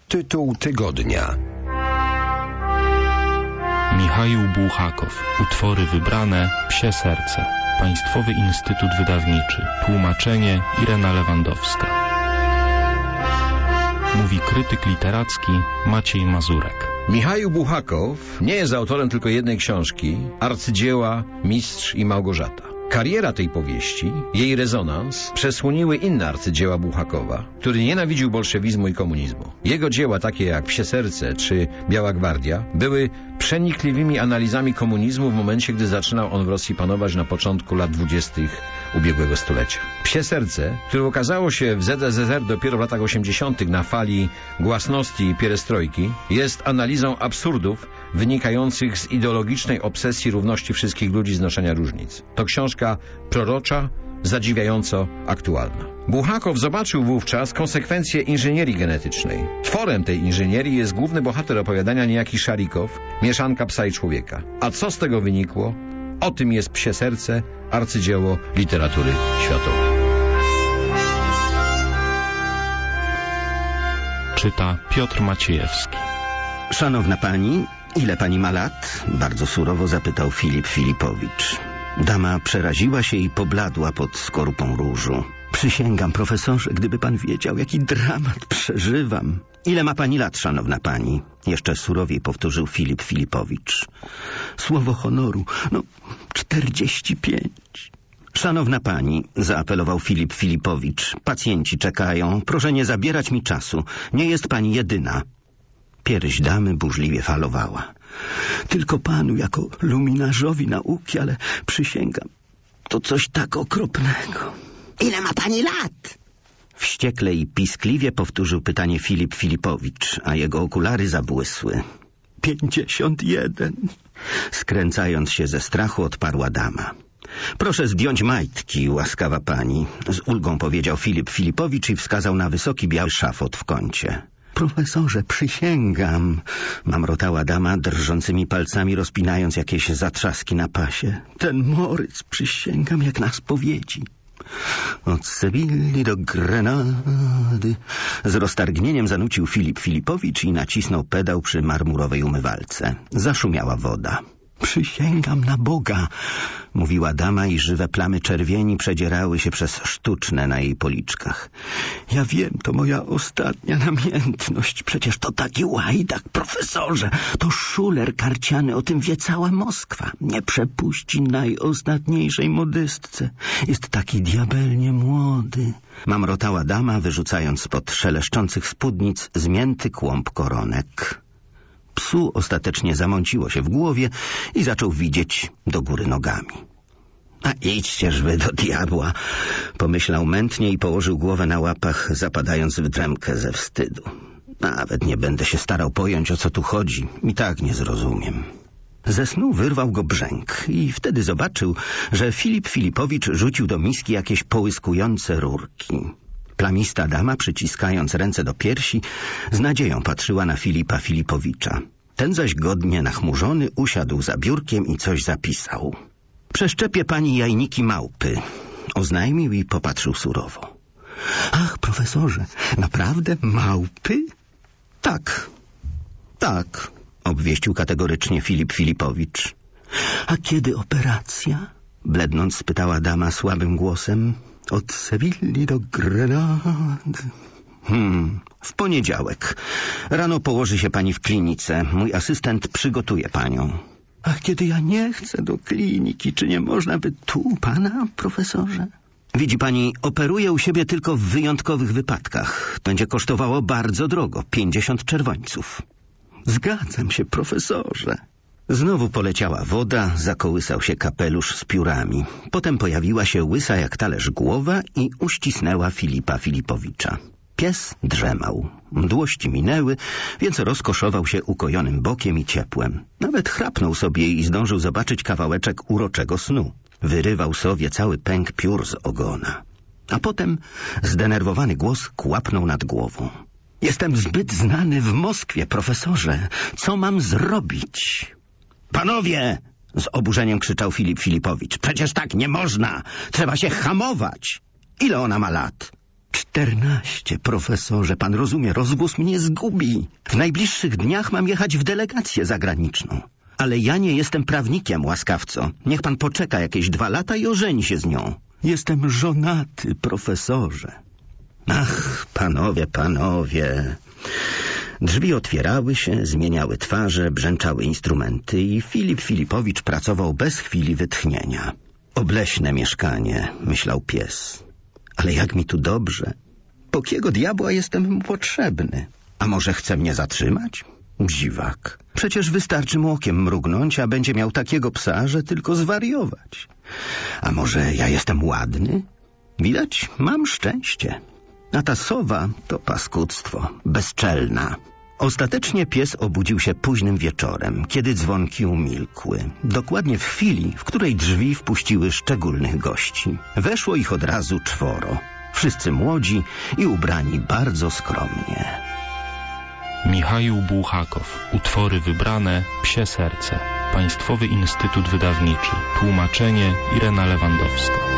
Tytuł tygodnia. Michał Bułhakow. Utwory wybrane. Psie serce. Państwowy Instytut Wydawniczy. Tłumaczenie Irena Lewandowska. Mówi krytyk literacki Maciej Mazurek. Michał Bułhakow nie jest autorem tylko jednej książki, arcydzieła Mistrz i Małgorzata. Kariera tej powieści, jej rezonans przesłoniły inne arcydzieła Bułhakowa, który nienawidził bolszewizmu i komunizmu. Jego dzieła, takie jak Psie serce czy Biała Gwardia, były przenikliwymi analizami komunizmu w momencie, gdy zaczynał on w Rosji panować na początku lat 20. ubiegłego stulecia. Psie serce, które okazało się w ZSRR dopiero w latach 80. na fali głasności i pierestrojki, jest analizą absurdów wynikających z ideologicznej obsesji równości wszystkich ludzi, znoszenia różnic. To książka prorocza, zadziwiająco aktualna. Bułhakow zobaczył wówczas konsekwencje inżynierii genetycznej. Tworem tej inżynierii jest główny bohater opowiadania, niejaki Szarikow, mieszanka psa i człowieka. A co z tego wynikło? O tym jest Psie serce, arcydzieło literatury światowej. Czyta Piotr Maciejewski. Szanowna pani, ile pani ma lat? Bardzo surowo zapytał Filip Filipowicz. Dama przeraziła się i pobladła pod skorupą różu. Przysięgam, profesorze, gdyby pan wiedział, jaki dramat przeżywam. Ile ma pani lat, szanowna pani? Jeszcze surowiej powtórzył Filip Filipowicz. Słowo honoru, 45. Szanowna pani, zaapelował Filip Filipowicz, pacjenci czekają, proszę nie zabierać mi czasu. Nie jest pani jedyna. Pierś damy burzliwie falowała. Tylko panu jako luminarzowi nauki, ale przysięgam, to coś tak okropnego. Ile ma pani lat? Wściekle i piskliwie powtórzył pytanie Filip Filipowicz, a jego okulary zabłysły. 51. Skręcając się ze strachu, odparła dama. Proszę zdjąć majtki, łaskawa pani, z ulgą powiedział Filip Filipowicz i wskazał na wysoki biały szafot w kącie. Profesorze, przysięgam, mamrotała dama, drżącymi palcami rozpinając jakieś zatrzaski na pasie. Ten Moryc, przysięgam, jak na spowiedzi. Od Sewilli do Grenady. Z roztargnieniem zanucił Filip Filipowicz i nacisnął pedał przy marmurowej umywalce. Zaszumiała woda. Przysięgam na Boga, mówiła dama i żywe plamy czerwieni przedzierały się przez sztuczne na jej policzkach. Ja wiem, to moja ostatnia namiętność. Przecież to taki łajdak, profesorze. To szuler karciany, o tym wie cała Moskwa. Nie przepuści najostatniejszej modystce. Jest taki diabelnie młody. Mamrotała dama, wyrzucając spod szeleszczących spódnic zmięty kłąb koronek. Psu ostatecznie zamąciło się w głowie i zaczął widzieć do góry nogami. A idźcież wy do diabła, pomyślał mętnie i położył głowę na łapach, zapadając w dremkę ze wstydu. Nawet nie będę się starał pojąć, o co tu chodzi. I tak nie zrozumiem. Ze snu wyrwał go brzęk i wtedy zobaczył, że Filip Filipowicz rzucił do miski jakieś połyskujące rurki. Plamista dama, przyciskając ręce do piersi, z nadzieją patrzyła na Filipa Filipowicza. Ten zaś godnie nachmurzony usiadł za biurkiem i coś zapisał. Przeszczepię pani jajniki małpy, oznajmił i popatrzył surowo. Ach, profesorze, naprawdę małpy? Tak, obwieścił kategorycznie Filip Filipowicz. A kiedy operacja? Blednąc spytała dama słabym głosem. Od Sewilli do Grenady. W poniedziałek. Rano położy się pani w klinice. Mój asystent przygotuje panią. Ach, kiedy ja nie chcę do kliniki, czy nie można by tu pana, profesorze? Widzi pani, operuję u siebie tylko w wyjątkowych wypadkach. Będzie kosztowało bardzo drogo, 50 czerwońców. Zgadzam się, profesorze. Znowu poleciała woda, zakołysał się kapelusz z piórami. Potem pojawiła się łysa jak talerz głowa i uścisnęła Filipa Filipowicza. Pies drzemał. Mdłości minęły, więc rozkoszował się ukojonym bokiem i ciepłem. Nawet chrapnął sobie i zdążył zobaczyć kawałeczek uroczego snu. Wyrywał sobie cały pęk piór z ogona. A potem zdenerwowany głos kłapnął nad głową. Jestem zbyt znany w Moskwie, profesorze. Co mam zrobić? Panowie! Z oburzeniem krzyczał Filip Filipowicz. Przecież tak nie można! Trzeba się hamować! Ile ona ma lat? 14, profesorze, pan rozumie, rozgłos mnie zgubi. W najbliższych dniach mam jechać w delegację zagraniczną. Ale ja nie jestem prawnikiem, łaskawco. Niech pan poczeka jakieś 2 lata i ożeni się z nią. Jestem żonaty, profesorze. Ach, panowie. Drzwi otwierały się, zmieniały twarze, brzęczały instrumenty i Filip Filipowicz pracował bez chwili wytchnienia. Obleśne mieszkanie, myślał pies. Ale jak mi tu dobrze. Po kiego diabła jestem mu potrzebny? A może chce mnie zatrzymać? Dziwak. Przecież wystarczy mu okiem mrugnąć, a będzie miał takiego psa, że tylko zwariować. A może ja jestem ładny? Widać, mam szczęście. A ta sowa to paskudztwo, bezczelna. Ostatecznie pies obudził się późnym wieczorem, kiedy dzwonki umilkły. Dokładnie w chwili, w której drzwi wpuściły szczególnych gości. Weszło ich od razu 4. Wszyscy młodzi i ubrani bardzo skromnie. Michał Buchakow. Utwory wybrane. Psie serce. Państwowy Instytut Wydawniczy. Tłumaczenie Irena Lewandowska.